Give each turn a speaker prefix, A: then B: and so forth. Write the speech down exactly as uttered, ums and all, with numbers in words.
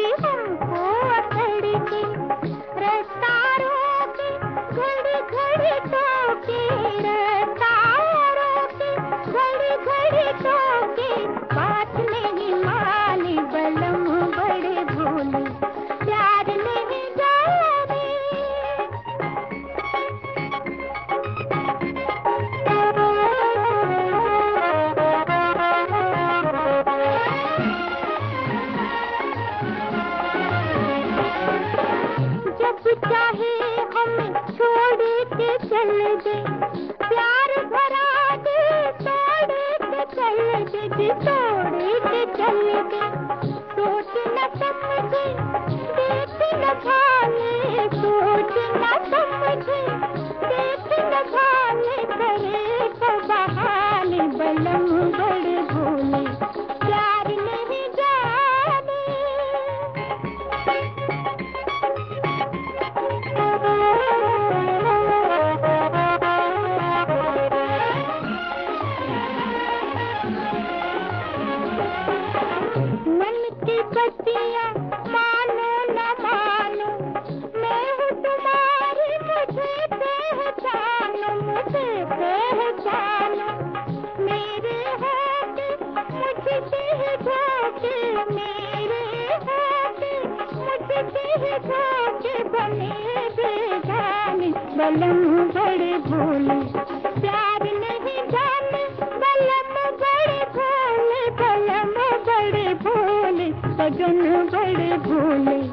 A: कोई हमको अकड़ के, रास्ता रोके घड़ी घड़ी टोके, रास्ता रोके घड़ी घड़ी टोके, बात नहीं मानी बलम बड़े भोले, प्यार नहीं जाने। जब चाहे हमें छोड़ के चल दे, प्यार भरा दे तोड़ के चल दे, जी तोड़ के चल दे, सोच न समझे देख न भाले, सोच न समझे देख न भाले, करे तो बहाने बलम बड़े भोले, प्यार नहीं जाने। मन की बत्तियाँ मानो न मानो, मैं हूँ तुम्हारी, मुझे पहचानो, मुझे पहचानो, मेरे होके मुझसे ही धोखे, मेरे होके मुझसे ही धोखे, बने बेगाने बलम बड़े भोले, प्यार नहीं जाने बलम बड़े भोले, बलम बड़े भोले, सजन बड़े भोले।